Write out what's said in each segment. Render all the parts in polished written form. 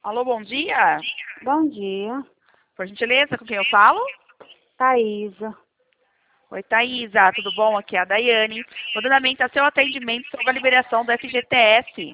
Alô, bom dia. Bom dia, Por gentileza, com quem eu falo? Thaísa. Oi, Thaísa, tudo bom? Aqui é a Daiane. Vou dando andamento a seu atendimento sobre a liberação do FGTS.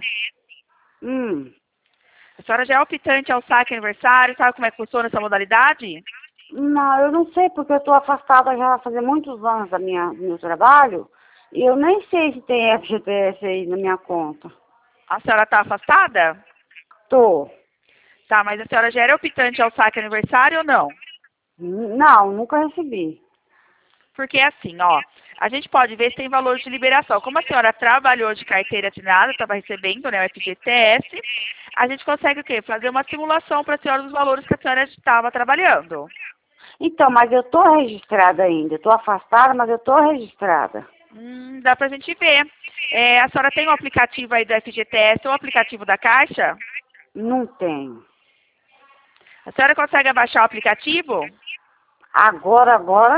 A senhora já é optante ao saque aniversário, sabe como é que funciona essa modalidade? Não, eu não sei porque eu estou afastada já faz muitos anos do meu trabalho e eu nem sei se tem FGTS aí na minha conta. A senhora está afastada? Tô. Tá, mas a senhora já era optante ao saque aniversário ou não? Não, nunca recebi. Porque assim, ó, a gente pode ver se tem valor de liberação. Como a senhora trabalhou de carteira assinada, estava recebendo, né, o FGTS, a gente consegue o quê? Fazer uma simulação para a senhora dos valores que a senhora estava trabalhando. Então, mas eu tô registrada ainda. Eu tô afastada, mas eu tô registrada. Dá pra gente ver. A senhora tem o aplicativo aí do FGTS ou o aplicativo da Caixa? Não tenho. A senhora consegue abaixar o aplicativo? Agora,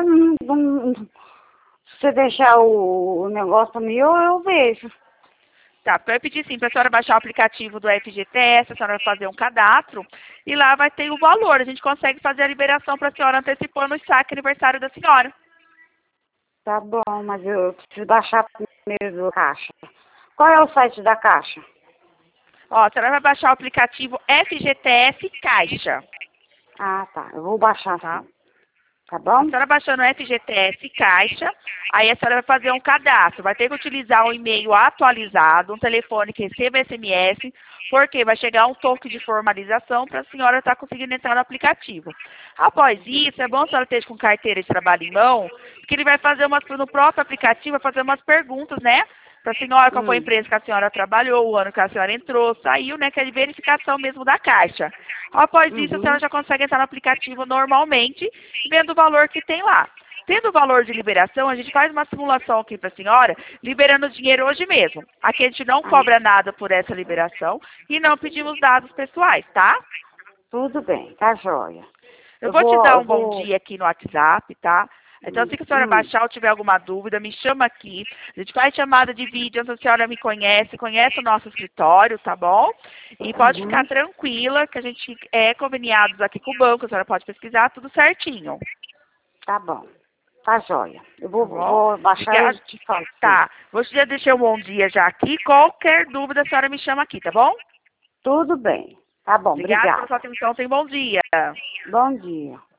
se você deixar o negócio para mim, eu vejo. Tá, porque eu pedir sim para a senhora baixar o aplicativo do FGTS, a senhora vai fazer um cadastro e lá vai ter o valor. A gente consegue fazer a liberação para a senhora antecipando o saque aniversário da senhora. Tá bom, mas eu preciso baixar primeiro do Caixa. Qual é o site da Caixa? Ó, a senhora vai baixar o aplicativo FGTS Caixa, Ah, tá. Eu vou baixar tá? sim. Tá A bom? senhora baixando o FGTS Caixa, aí a senhora vai fazer um cadastro. Vai ter que utilizar um e-mail atualizado, um telefone que receba SMS, porque vai chegar um toque de formalização para a senhora estar conseguindo entrar no aplicativo. Após isso, é bom a senhora ter com carteira de trabalho em mão, porque ele vai fazer no próprio aplicativo, vai fazer umas perguntas, né? Para a senhora, qual foi a empresa que a senhora trabalhou, o ano que a senhora entrou, saiu, né? Que é de verificação mesmo da Caixa. Após isso, a senhora já consegue entrar no aplicativo normalmente, vendo o valor que tem lá. Tendo o valor de liberação, a gente faz uma simulação aqui para a senhora, liberando o dinheiro hoje mesmo. Aqui a gente não Ah, cobra nada por essa liberação e não pedimos dados pessoais, tá? tudo bem, tá joia. Eu vou te dar Eu um bom vou. dia aqui no WhatsApp, tá? Então, assim que a senhora baixar ou tiver alguma dúvida, me chama aqui. A gente faz chamada de vídeo, a senhora me conhece, conhece o nosso escritório, tá bom? E pode ficar tranquila que a gente é conveniados aqui com o banco, a senhora pode pesquisar tudo certinho. Tá bom, tá joia. Eu Tá bom? vou baixar Obrigada. e te falo. Tá. Vou te deixar um bom dia já aqui. Qualquer dúvida, a senhora me chama aqui, tá bom? Tudo bem. Tá bom, Obrigada pela obrigada. sua atenção. Tenha um bom dia. Bom dia.